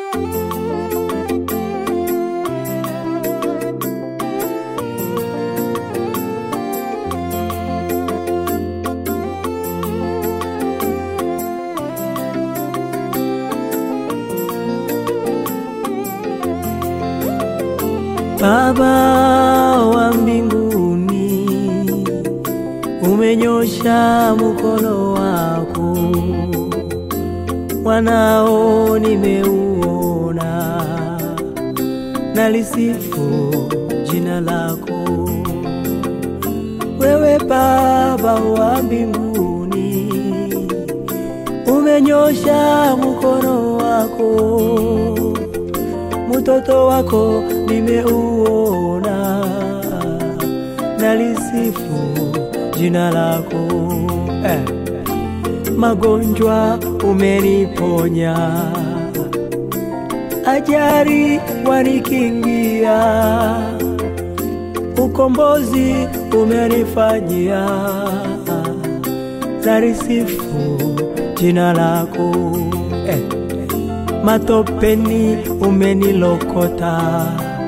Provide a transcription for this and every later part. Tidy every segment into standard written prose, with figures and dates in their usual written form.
Baba wa mbinguni, umenyosha mkono wako, wanao nimeuona, nalisifu jina lako. Wewe Baba wa mbinguni, umenyosha mkono wako, mtoto wako nimeuona, nalisifu jina lako. Magonjwa umeniponya, ajali wanikingia, ukombozi umenifanyia, nalisifu jina lako. Matopeni umenilokota,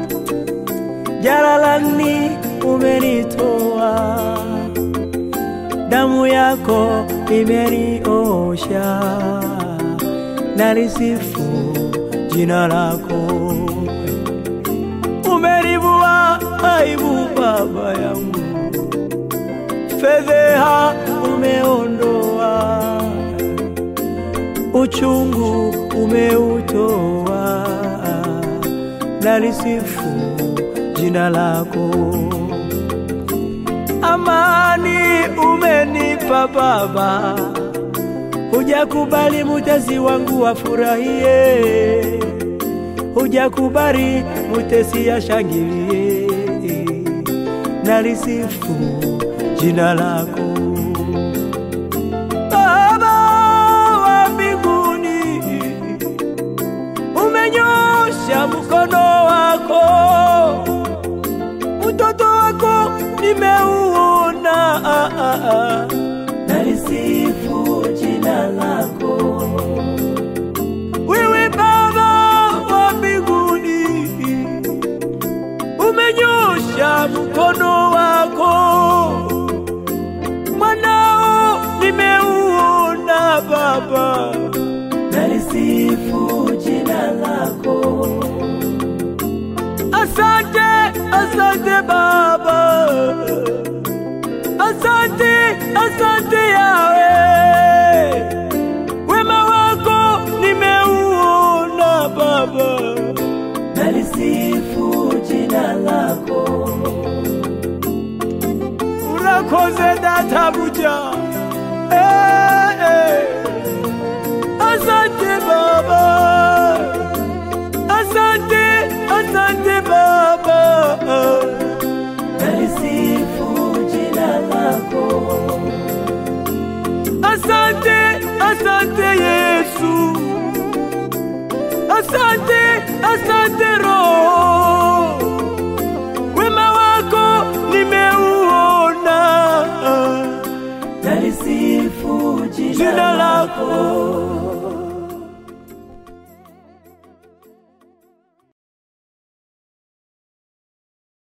jalalani umenitoa, damu yako imeniosha, nalisifu jina lako. Umenivua aibu Baba yangu, fedheha umeondoa, uchungu umeutoa, nalisifu jina lako. Amani umenipa Baba, hujakubali mutesi wangu wafurahie, hujakubali mutesi ashangilie, nalisifu jina lako. Mkono wako, mtoto wako nimeuona, nalisifu jina lako. Wewe Baba wa mbinguni, umenyosha mkono wako, mwanao nimeuona Baba, nalisifu jina lako. Asante, asante Baba, asante, asante Yawe, wema wako nimeuona Baba, nalisifu jina lako. Urakoze data buja, asante Baba, asante, asante Baba, nalisifu jina lako. Asante, asante Yesu, asante, asante Roho, wema wako nimeuona, nalisifu jina lako.